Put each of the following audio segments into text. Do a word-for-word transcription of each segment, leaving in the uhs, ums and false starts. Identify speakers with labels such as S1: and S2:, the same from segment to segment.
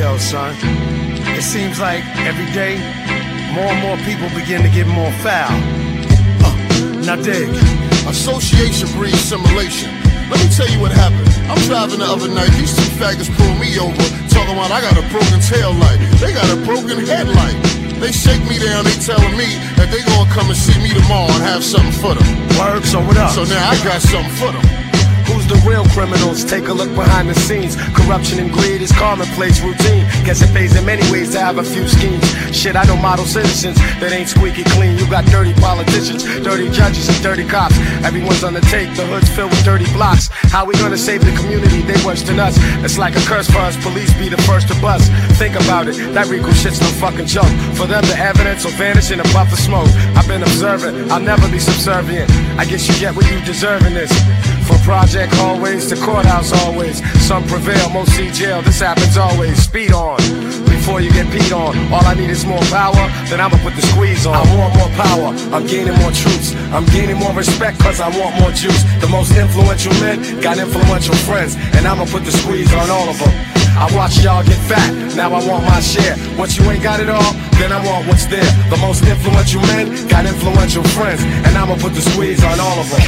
S1: though, son. It seems like every day, more and more people begin to get more foul. Uh, now dig.
S2: Association breeds simulation. Let me tell you what happened. I'm driving the other night. These two faggots pulled me over, talking about I got a broken tail light. They got a broken headlight. They shake me down, they telling me that they gonna come and see me tomorrow and have something for them.
S1: Word, so what up?
S2: So now I got something for them.
S1: Who's the real criminals? Take a look behind the scenes. Corruption and greed is commonplace routine. Guess it pays in many ways to have a few schemes. Shit, I know model citizens that ain't squeaky clean. You got dirty politicians, dirty judges, and dirty cops. Everyone's on the take, the hood's filled with dirty blocks. How we gonna save the community? They worse than us. It's like a curse for us, police be the first to bust. Think about it, that Rico shit's no fucking joke. For them, the evidence will vanish in a puff of smoke. I've been observant, I'll never be subservient. I guess you get what you deserve in this. From project hallways to courthouse always. Some prevail, most see jail, this happens always. Speed on, before you get peed on. All I need is more power, then I'ma put the squeeze on. I want more power, I'm gaining more troops. I'm gaining more respect cause I want more juice. The most influential men got influential friends, and I'ma put the squeeze on all of them. I watch y'all get fat, now I want my share. Once you ain't got it all, then I want what's there. The most influential men got influential friends, and I'ma put the squeeze on all of them.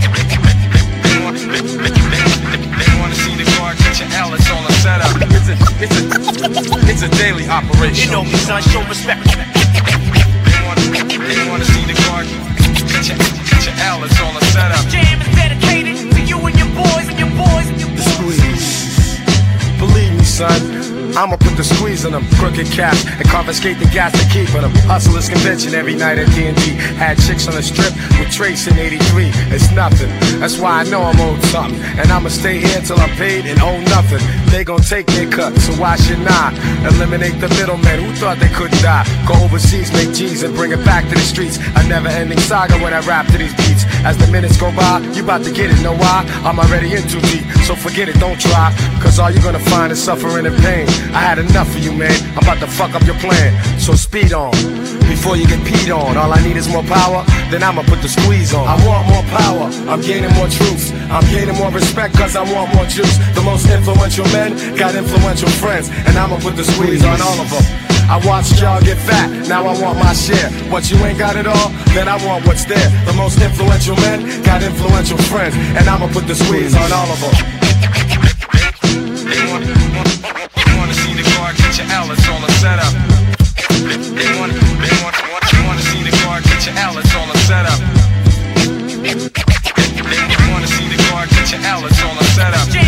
S3: They wanna see the car get your L, it's all a setup. It's a, it's a, it's a daily operation.
S4: You know me, son, show respect.
S3: They wanna, they wanna see the car get your, get your L, it's all a setup.
S4: Jam is dedicated to you and your boys and your boys and your boys.
S1: The squeeze. Believe me, son. I'ma put the squeeze on them, crooked cash, and confiscate the gas to keep on them. Hustlers convention every night at D and D. Had chicks on the strip with Trace in eighty-three. It's nothing, that's why I know I'm owed something. And I'ma stay here till I'm paid and owe nothing. They gon' take their cut, so why should I eliminate the middlemen who thought they couldn't die? Go overseas, make G's, and bring it back to the streets. A never-ending saga when I rap to these beats. As the minutes go by, you bout to get it, know why? I'm already in too deep, so forget it, don't try. Cause all you're gonna find is suffering and pain. I had enough of you, man. I'm about to fuck up your plan. So speed on, before you get peed on. All I need is more power, then I'ma put the squeeze on. I want more power, I'm gaining more truths. I'm gaining more respect cause I want more juice. The most influential men got influential friends, and I'ma put the squeeze on all of them. I watched y'all get fat, now I want my share. Once you ain't got it all, then I want what's there. The most influential men got influential friends, and I'ma put the squeeze on all of them.
S3: They want, they wanna see the car get your L, it's all a setup. They want, they want, they wanna see the car get your L, it's all a setup. They wanna see the car get your L, it's all a setup.